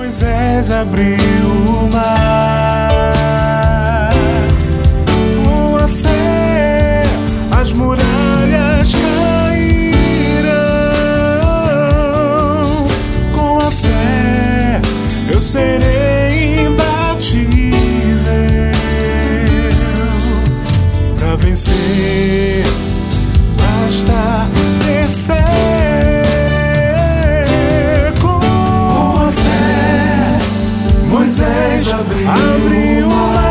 Moisés abriu o mar. Com a fé as muralhas cairão. Com a fé eu serei imbatível. Pra vencer basta ter fé. Com a fé Moisés abriu o mar.